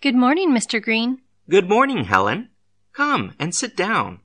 Good morning, Mr. Green. Good morning, Helen. Come and sit down.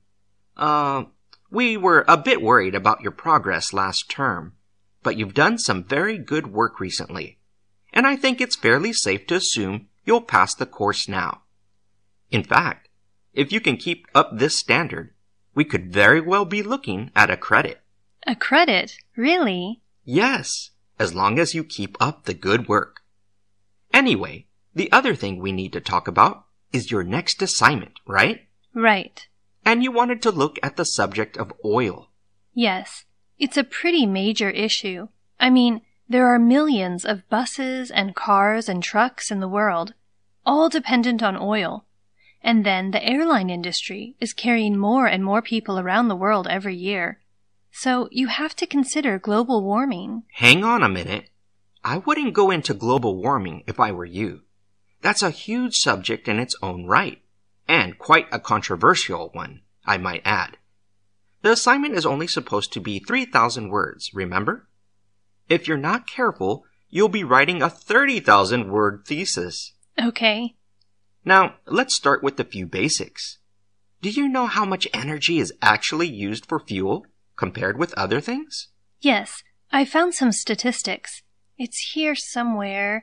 We were a bit worried about your progress last term, but you've done some very good work recently, and I think it's fairly safe to assume you'll pass the course now. In fact, if you can keep up this standard, we could very well be looking at a credit. A credit? Really? Yes, as long as you keep up the good work. Anyway, the other thing we need to talk about is your next assignment, right? Right. And you wanted to look at the subject of oil. Yes. It's a pretty major issue. I mean, there are millions of buses and cars and trucks in the world, all dependent on oil. And then the airline industry is carrying more and more people around the world every year. So you have to consider global warming. Hang on a minute. I wouldn't go into global warming if I were you. That's a huge subject in its own right, and quite a controversial one, I might add. The assignment is only supposed to be 3,000 words, remember? If you're not careful, you'll be writing a 30,000-word thesis. Okay. Now, let's start with a few basics. Do you know how much energy is actually used for fuel compared with other things? Yes, I found some statistics. It's here somewhere.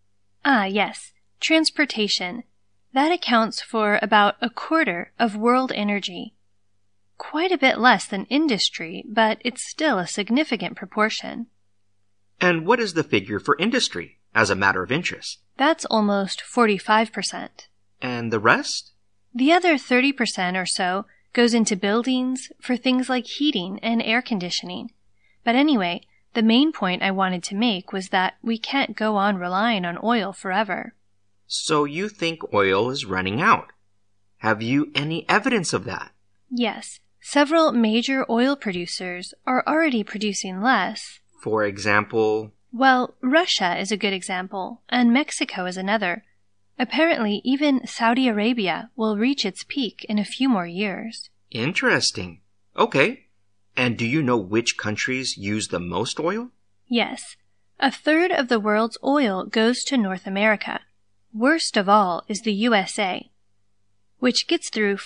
Yes. Transportation. That accounts for about a quarter of world energy. Quite a bit less than industry, but it's still a significant proportion. And what is the figure for industry, as a matter of interest? That's almost 45%. And the rest? The other 30% or so goes into buildings for things like heating and air conditioning. But anyway, the main point I wanted to make was that we can't go on relying on oil forever. So you think oil is running out. Have you any evidence of that? Yes. Several major oil producers are already producing less. For example? Well, Russia is a good example, and Mexico is another. Apparently, even Saudi Arabia will reach its peak in a few more years. Interesting. Okay. And do you know which countries use the most oil? Yes. A third of the world's oil goes to North America. Worst of all is the USA, which gets through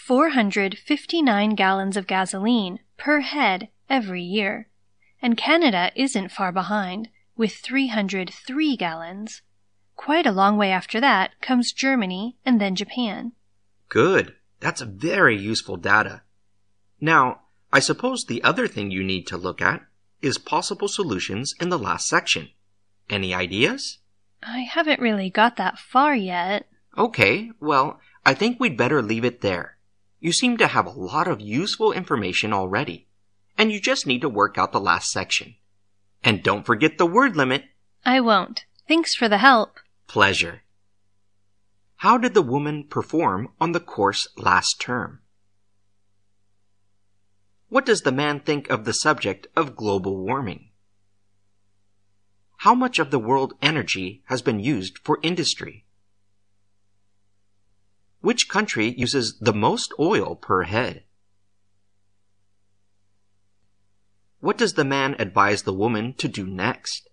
459 gallons of gasoline per head every year. And Canada isn't far behind, with 303 gallons. Quite a long way after that comes Germany and then Japan. Good. That's very useful data. Now, I suppose the other thing you need to look at is possible solutions in the last section. Any ideas? I haven't really got that far yet. Okay, well, I think we'd better leave it there. You seem to have a lot of useful information already, and you just need to work out the last section. And don't forget the word limit. I won't. Thanks for the help. Pleasure. How did the woman perform on the course last term? What does the man think of the subject of global warming? How much of the world energy has been used for industry? Which country uses the most oil per head? What does the man advise the woman to do next?